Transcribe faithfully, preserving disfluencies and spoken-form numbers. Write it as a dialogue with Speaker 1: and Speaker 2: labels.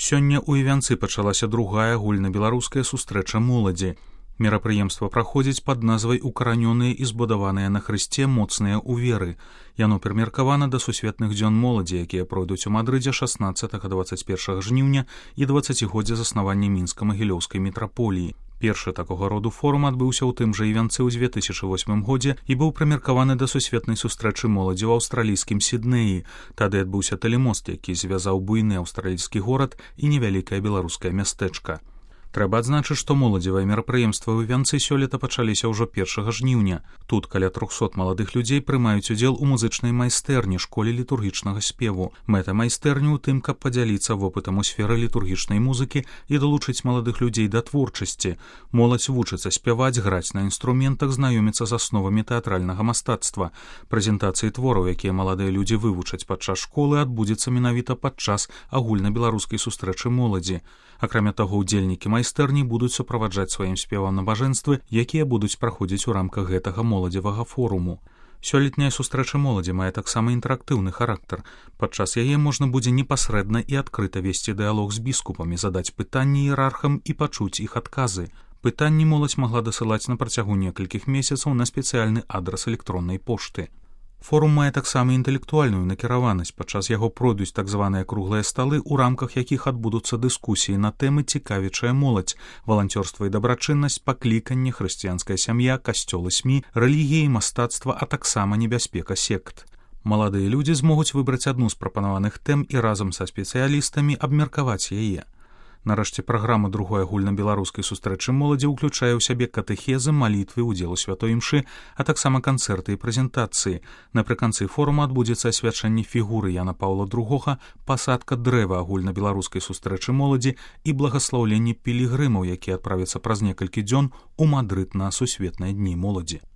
Speaker 1: Сёння ў Івянцы пачалася другая агульнабеларуская сустрэча моладзі. Мерапрыемства праходзіць пад назвай «Укаранёныя і збудаваныя на Хрысце моцныя ў веры». Яно прымеркавана да сусветных дзён моладзі, якія пройдуць у Мадрыдзе шаснаццатага - дваццаць першага жніўня і дваццацігоддзя заснавання мінска-магілёўскай мітраполіі. Першы такога роду форум адбыўся ў тым жа Івянцы ў дзве тысячы восьмым годзе і быў прымеркаваны да сусветнай сустрэчы моладзі ў аўстралійскім Сіднеі. Тады адбыўся тэлемост, які звязаў буйны аўстралійскі горад і невялікае беларускае мястэчка. Трэба адзначыць, што моладзевыя мерапрыемствы ў Івянцы сёлета пачаліся ўжо першага жніўня. Тут каля трохсот маладых людзей прымаюць удзел у музычнай майстэрні школе літургічнага спеву. Мэта майстэрні ў тым, каб падзяліцца вопытам у сферы літургічнай музыкі і далучыць маладых людзей да творчасці. Моладзь вучыцца спяваць, граць на інструментах, знаёміцца з асновамі тэатральнага мастацтва. Прэзентацыі твораў, якія маладыя людзі вывучаць падчас школы, адбудзецца менавіта падчас агульнабеларускай сустрэчы моладзі. Акрамя таго, удзельнікі майстэрні будуць суправаджаць сваім спевам набажэнствы, якія будуць праходзіць у рамках гэтага моладзевага форуму. Сёлетняя сустрэча моладзі мае таксама інтэрактыўны характар. Падчас яе можна будзе непасрэдна і адкрыта весці дыялог з біскупамі, задаць пытанні іерархам і пачуць іх адказы. Пытанні моладзь магла дасылаць на працягу некалькіх месяцаў на спецыяльны адрас электроннай пошты. Форум мае таксама інтэлектуальную накіраванасць. Падчас яго пройдуць так званыя круглыя сталы, у рамках якіх адбудуцца дыскусіі на тэмы цікавічая моладзь, валанцёрства і дабрачыннасць, пакліканне, хрысціянская сям'я, касцёл і смі, рэлігія і мастацтва, а таксама небяспека сект. Маладыя людзі змогуць выбраць адну з прапанаваных тэм і разам са спецыялістамі абмеркаваць яе. Нарэшце, праграма другой агульнабеларускай сустрэчы моладзі ўключае ў сябе катэхезы, малітвы, удзел у святой імшы, а таксама канцэрты і прэзентацыі. Напрыканцы форума адбудзецца асвячэнне фігуры Яна Паўла другога, пасадка дрэва агульнабеларускай сустрэчы моладзі і благаслаўленне пілігрымаў, якія адправяцца праз некалькі дзён у Мадрыд на сусветныя дні моладзі.